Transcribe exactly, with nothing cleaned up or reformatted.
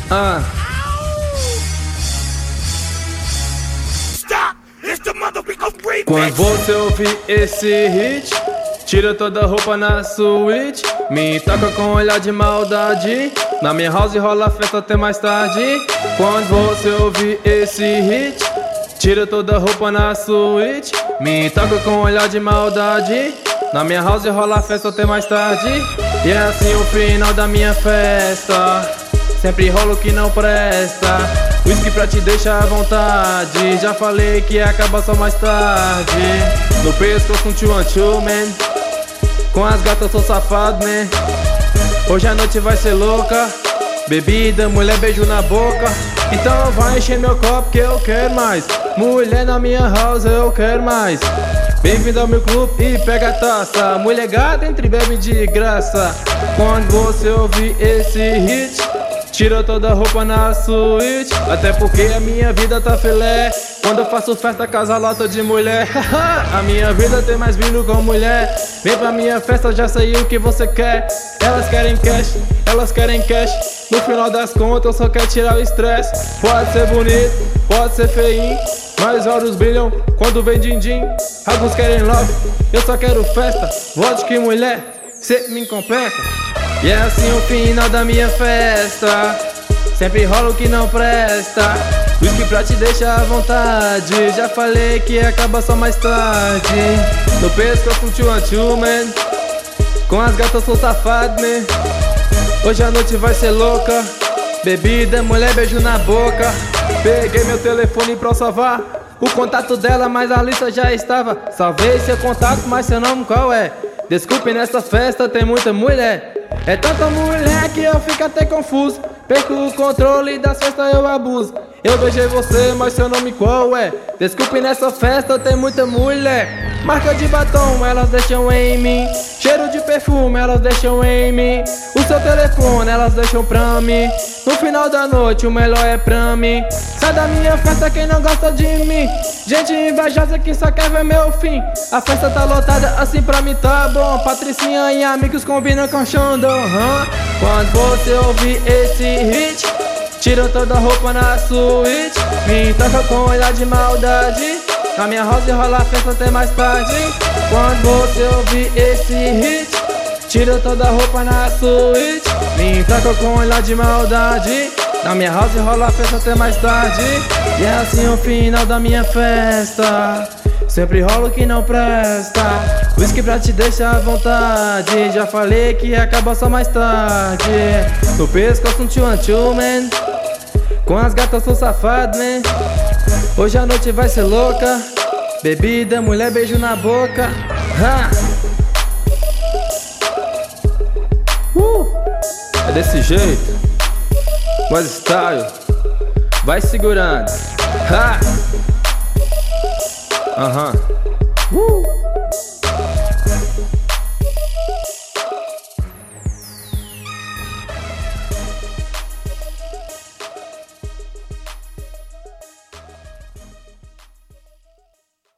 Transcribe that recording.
Ah. Quando você ouvir esse hit, tira toda a roupa na suíte, me toca com um olhar de maldade. Na minha house rola festa até mais tarde. Quando você ouvir esse hit, tira toda a roupa na suíte, me toca com um olhar de maldade. Na minha house rola festa até mais tarde. E é assim o final da minha festa. Sempre rola o que não presta. Whisky pra te deixar à vontade. Já falei que acaba só mais tarde. No pescoço um two one two, man. Com as gatas sou safado, man. Hoje a noite vai ser louca. Bebida, mulher, beijo na boca. Então vai encher meu copo que eu quero mais. Mulher na minha house eu quero mais. Bem-vindo ao meu clube e pega a taça. Mulher gata entre bebe de graça. Quando você ouvir esse hit, tira toda a roupa na suíte. Até porque a minha vida tá filé. Quando eu faço festa, casa lota de mulher. A minha vida tem mais vinho com mulher. Vem pra minha festa, já sei o que você quer. Elas querem cash, elas querem cash. No final das contas eu só quero tirar o estresse. Pode ser bonito, pode ser feinho, mas olhos brilham quando vem din-din. Alguns querem love, eu só quero festa. Vodka e mulher, cê me completa. E é assim o final da minha festa. Sempre rola o que não presta. Whisky pra te deixar à vontade. Já falei que acaba só mais tarde. No pescoço um two one two, man. Com as gatas sou safado, man. Hoje a noite vai ser louca. Bebida, mulher, beijo na boca. Peguei meu telefone pra salvar o contato dela, mas a lista já estava. Salvei seu contato, mas seu nome qual é? Desculpe, nessa festa tem muita mulher. É tanta mulher que eu fico até confuso. Perco o controle das festas, eu abuso. Eu beijei você, mas seu nome qual é? Desculpe, nessa festa tem muita mulher. Marca de batom, elas deixam em mim. Cheiro de perfume, elas deixam em mim. O seu telefone, elas deixam pra mim. No final da noite, o melhor é pra mim. Sai da minha festa quem não gosta de mim. Gente invejosa que só quer ver meu fim. A festa tá lotada, assim pra mim tá bom. Patricinha e amigos combinam com Xandão, huh? Quando você ouvir esse hit, tira toda a roupa na suíte, me toca com um olhar de maldade. Na minha house rola a festa até mais tarde. Quando você ouvir esse hit, tira toda a roupa na suíte, me toca com um olhar de maldade. Na minha house rola a festa até mais tarde. E é assim o final da minha festa. Sempre rola o que não presta. Whisky pra te deixar à vontade. Já falei que acaba só mais tarde. No pescoço um two one two, man. Com as gatas sou safado, man. Hoje a noite vai ser louca. Bebida, mulher, beijo na boca. Ha! Uh! É desse jeito. Mas style. Vai segurando. Ha! Aham. Uh!